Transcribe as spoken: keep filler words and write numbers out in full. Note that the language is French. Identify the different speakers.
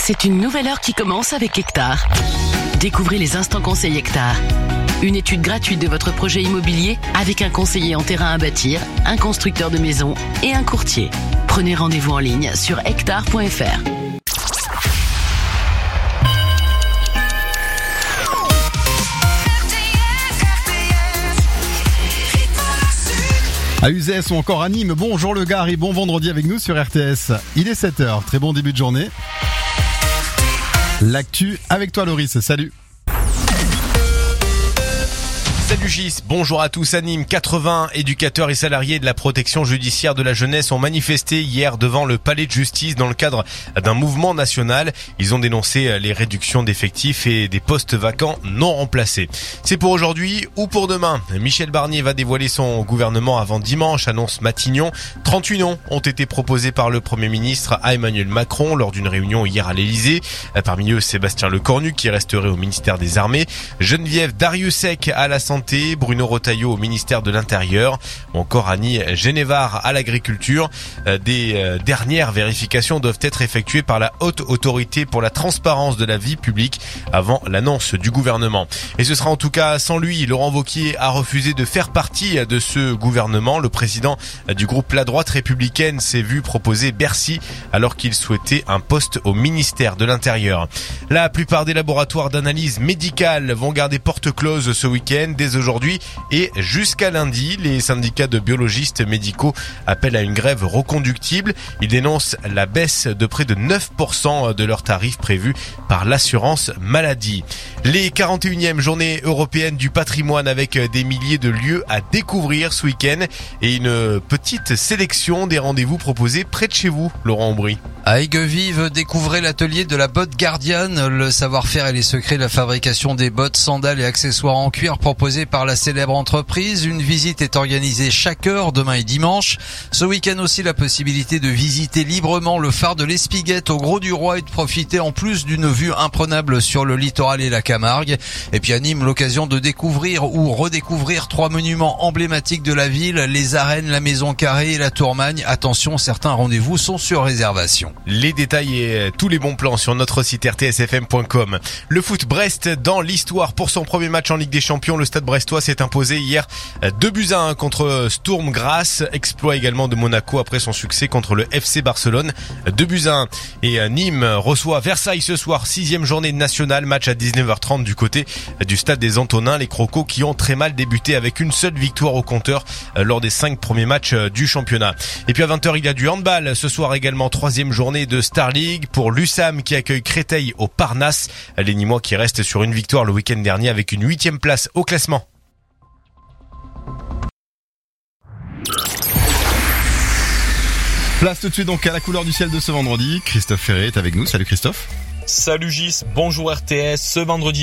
Speaker 1: C'est une nouvelle heure qui commence avec Hectare. Découvrez les instants conseils Hectare. Une étude gratuite de votre projet immobilier avec un conseiller en terrain à bâtir, un constructeur de maisons et un courtier. Prenez rendez-vous en ligne sur hectare point f r.
Speaker 2: À Uzès ou encore à Nîmes, bonjour le gars et bon vendredi avec nous sur R T S. Il est sept heures, très bon début de journée. L'actu avec toi Loris, salut.
Speaker 3: Salut Gis, bonjour à tous. À Nîmes, quatre-vingts éducateurs et salariés de la protection judiciaire de la jeunesse ont manifesté hier devant le palais de justice dans le cadre d'un mouvement national. Ils ont dénoncé les réductions d'effectifs et des postes vacants non remplacés. C'est pour aujourd'hui ou pour demain. Michel Barnier va dévoiler son gouvernement avant dimanche, annonce Matignon. trente-huit noms ont été proposés par le Premier ministre à Emmanuel Macron lors d'une réunion hier à l'Elysée. Parmi eux, Sébastien Lecornu qui resterait au ministère des Armées, Geneviève Dariussec à la santé, Bruno Retailleau au ministère de l'Intérieur ou encore Annie Genevard à l'agriculture. Des dernières vérifications doivent être effectuées par la Haute Autorité pour la transparence de la vie publique avant l'annonce du gouvernement. Et ce sera en tout cas sans lui. Laurent Wauquiez a refusé de faire partie de ce gouvernement. Le président du groupe La Droite Républicaine s'est vu proposer Bercy alors qu'il souhaitait un poste au ministère de l'Intérieur. La plupart des laboratoires d'analyse médicale vont garder porte close ce week-end. Dès aujourd'hui et jusqu'à lundi, les syndicats de biologistes médicaux appellent à une grève reconductible. Ils dénoncent la baisse de près de neuf pour cent de leurs tarifs prévus par l'assurance maladie. Les quarante et unième journées européennes du patrimoine avec des milliers de lieux à découvrir ce week-end et une petite sélection des rendez-vous proposés près de chez vous, Laurent Aubry.
Speaker 4: À Aiguevive, découvrez l'atelier de la botte gardienne, le savoir-faire et les secrets de la fabrication des bottes, sandales et accessoires en cuir proposés par la célèbre entreprise. Une visite est organisée chaque heure, demain et dimanche. Ce week-end aussi, la possibilité de visiter librement le phare de l'Espiguette au Gros du Roi et de profiter en plus d'une vue imprenable sur le littoral et la Camargue. Et puis à Nîmes, l'occasion de découvrir ou redécouvrir trois monuments emblématiques de la ville, les arènes, la Maison Carrée et la Tourmagne. Attention, certains rendez-vous sont sur réservation.
Speaker 3: Les détails et tous les bons plans sur notre site r t s f m point com. Le foot, Brest dans l'histoire pour son premier match en Ligue des Champions. Le Stade brestois s'est imposé hier deux buts à un contre Sturm Graz. Exploit également de Monaco après son succès contre le F C Barcelone. deux buts à un. Et Nîmes reçoit Versailles ce soir. Sixième journée nationale. Match à dix-neuf heures trente du côté du Stade des Antonins. Les Crocos qui ont très mal débuté avec une seule victoire au compteur lors des cinq premiers matchs du championnat. Et puis à vingt heures, il y a du handball. Ce soir également, troisième journée de Star League pour l'U S A M qui accueille Créteil au Parnasse. Les Nîmois qui restent sur une victoire le week-end dernier avec une huitième place au classement.
Speaker 2: Place tout de suite donc à la couleur du ciel de ce vendredi. Christophe Ferré est avec nous. Salut Christophe.
Speaker 5: Salut Gis, bonjour R T S. Ce vendredi